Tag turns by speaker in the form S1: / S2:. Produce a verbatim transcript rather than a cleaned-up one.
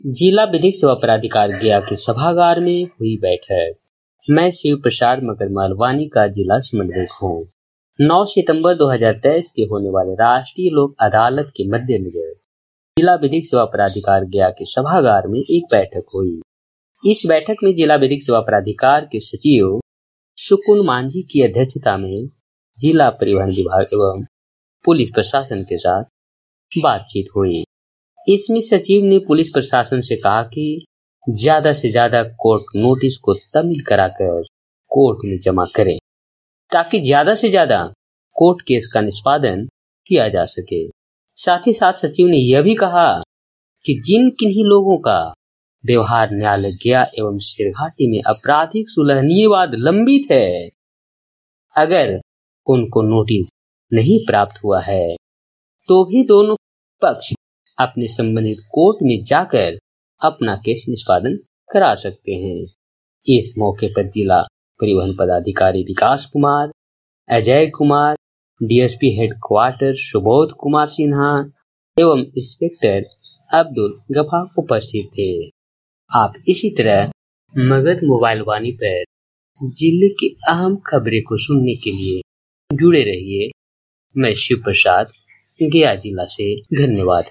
S1: जिला विधिक सेवा प्राधिकार गया के सभागार में हुई बैठक। मैं शिव प्रसाद मगरमल वानी का जिला समन्वयक हूँ। नौ सितंबर दो हज़ार तेईस के होने वाले राष्ट्रीय लोक अदालत के मद्देनजर जिला विधिक सेवा प्राधिकार गया के सभागार में एक बैठक हुई। इस बैठक में जिला विधिक सेवा प्राधिकार के सचिव सुकुन मांझी की अध्यक्षता में जिला परिवहन विभाग एवं पुलिस प्रशासन के साथ बातचीत हुई। इसमें सचिव ने पुलिस प्रशासन से कहा कि ज्यादा से ज्यादा कोर्ट नोटिस को तमील कराकर कोर्ट में जमा करें ताकि ज्यादा से ज्यादा कोर्ट केस का निष्पादन किया जा सके। साथ ही साथ सचिव ने यह भी कहा कि जिन किन्हीं लोगों का व्यवहार न्यायालय गया एवं सिरघाटी में आपराधिक सुलहनीयवाद लंबित है, अगर उनको नोटिस नहीं प्राप्त हुआ है तो भी दोनों पक्ष अपने संबंधित कोर्ट में जाकर अपना केस निष्पादन करा सकते हैं। इस मौके पर जिला परिवहन पदाधिकारी विकास कुमार, अजय कुमार, डीएसपी हेडक्वार्टर सुबोध कुमार सिन्हा एवं इंस्पेक्टर अब्दुल गफार उपस्थित थे। आप इसी तरह मगध मोबाइल वानी पर जिले की अहम खबरें को सुनने के लिए जुड़े रहिए। मैं शिव प्रसाद गया जिला से, धन्यवाद।